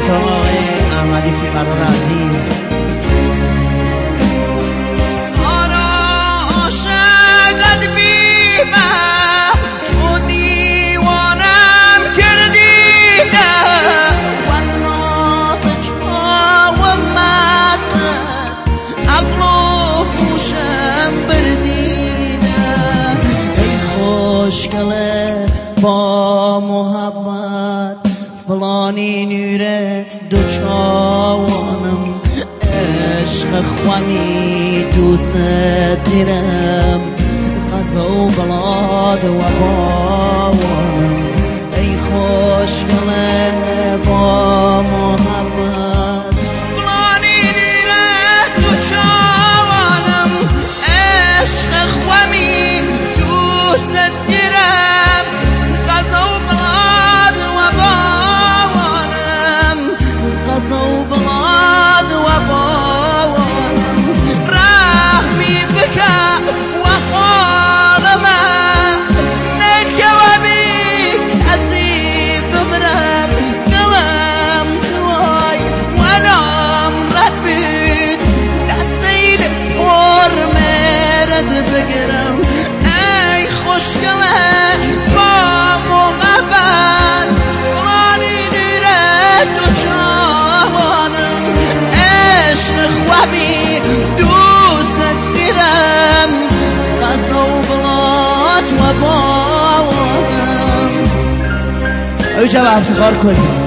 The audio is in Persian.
سراغ آقای احمدی فیلمبردار عزیز. سارا عاشقت بیمم تو دیوانم کردیده و ناز چاو مزد عقل و هوشم بردیده ای خوشگله با محبت فلانی نوره دو چاوانم عشق خوانی دوست دیرم قضا و بلاد و باوانم ای خوشگله با محبت فلانی نوره دو چاوانم عشق خوانی دوست دیرم قضا و بلاد و باوانم قضا و بلاد و باوانم رحمی بکا و خالمه نکه و بیک ازی بمرم دلم توی ولام رد بید دستیل پر مرد بگرم ای خوشگله با محبت فلانی نوره دو چاوانم عشق خوابی دوست دیرم قضا و بلاد و باوانم. اوجا افتخار کنیم.